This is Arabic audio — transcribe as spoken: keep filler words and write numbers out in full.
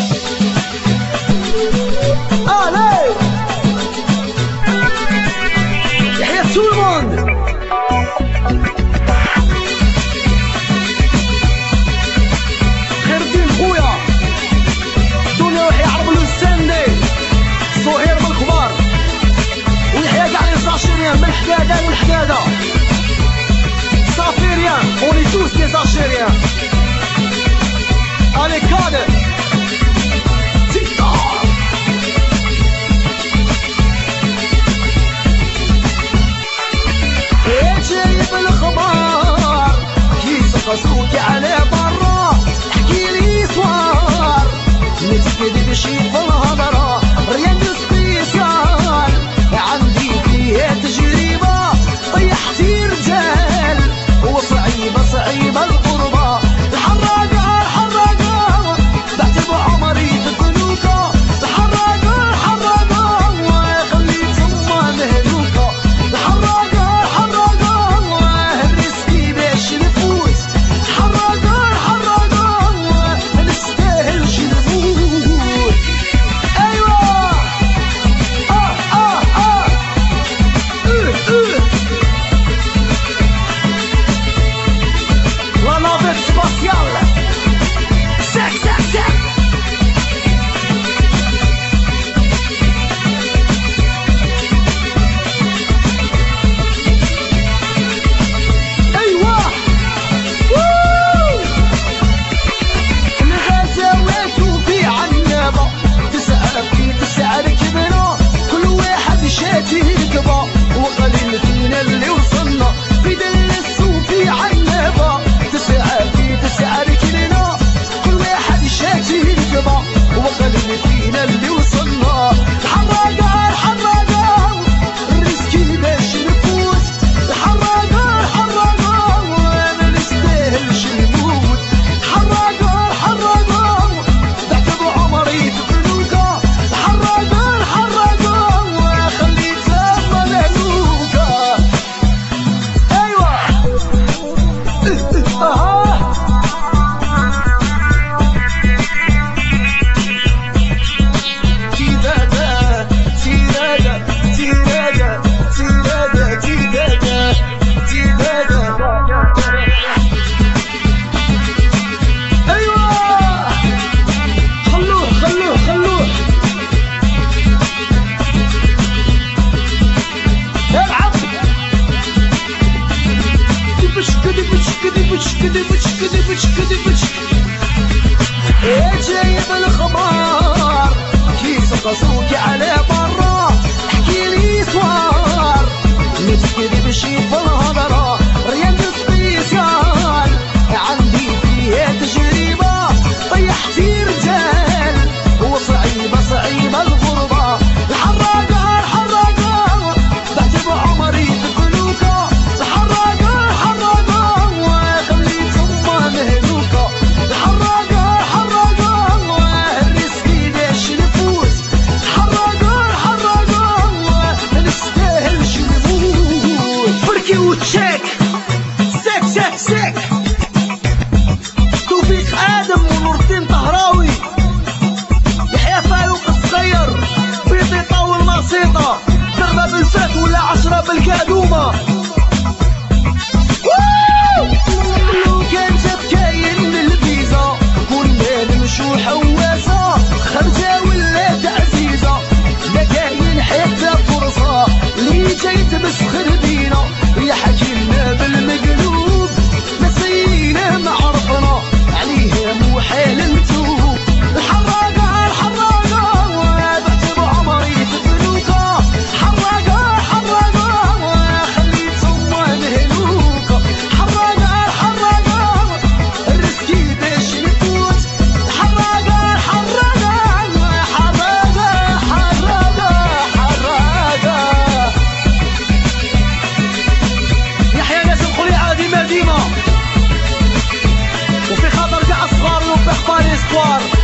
Allez, يحيى tout le monde. خير الدين خويا دنيا ويحيى عرب الوساندي صهير بالكبار ويحيى كاع لي زاشيريان من الحداده والحداده صافيريان اوني توس لي زاشيريان. Allez cadre جايب الخبر كيس قصوك على برا احكي لي صوار نتكد بشي في الهضرة ريان سبيسيال عندي فيها تجربة طيحتي رجال وصعيبة صعيبة الغربة الحراقة الحراقة بعتب عمري في الفلوكة الحراقة الحراقة خليت أمها مهلوكة الحراقة وقليل فينا اللي وصلنا في دلس وفي عنابة تسعة في تسعة ركلنا كل واحد شاتي ركبة وقليل فينا اللي وصلنا الحراقة الحراقة الريسكي باش نفوت الحراقة الحراقة وانا نستاهلش نموت الحراقة الحراقة بعتب عمري في بنوكة الحراقة الحراقة جايب الخبر كيس قصوك على برا احكي لي صوار نتكد بشي في الهضرة ريان سبيسيال عندي فيها تجربة طيحتي رجال وصعيبة صعيبة الغربة الحراقة الحراقة بعتب عمري في الفلوكة الحراقة الحراقة خليت أمها مهلوكة الحراقة الحراقة الريسكي باش نفوت الحراقة الحراقة منستاهلش نموت بركي وتشيك سيك سيك سيك توفيق آدم ونور الدين طهراوي يحيى فاروق الصغير بيض يطول نصيطة ضربة بالفات ولا عشرة بالكادومة لو كان جاب كاين للفيزا كنا نمشو حواسة خرجة ولا تعزيزة لا كاين حتى فرصة اللي جاي تمسخر بينا يا حكينا بالمقلوب نسينا ما عرفنا عليها مو حال نتوب الحراقة الحراقة بعتب عمري في الفلوكة الحراقة الحراقة خليت أمها مهلوكة الحراقة الحراقة الريسكي باش نفوت الحراقة الحراقة حراقة حراقة حراقة يحيى ناس الخليعة ديما ديما وفي خاطر كاع الصغار وفي اخبار اسبوار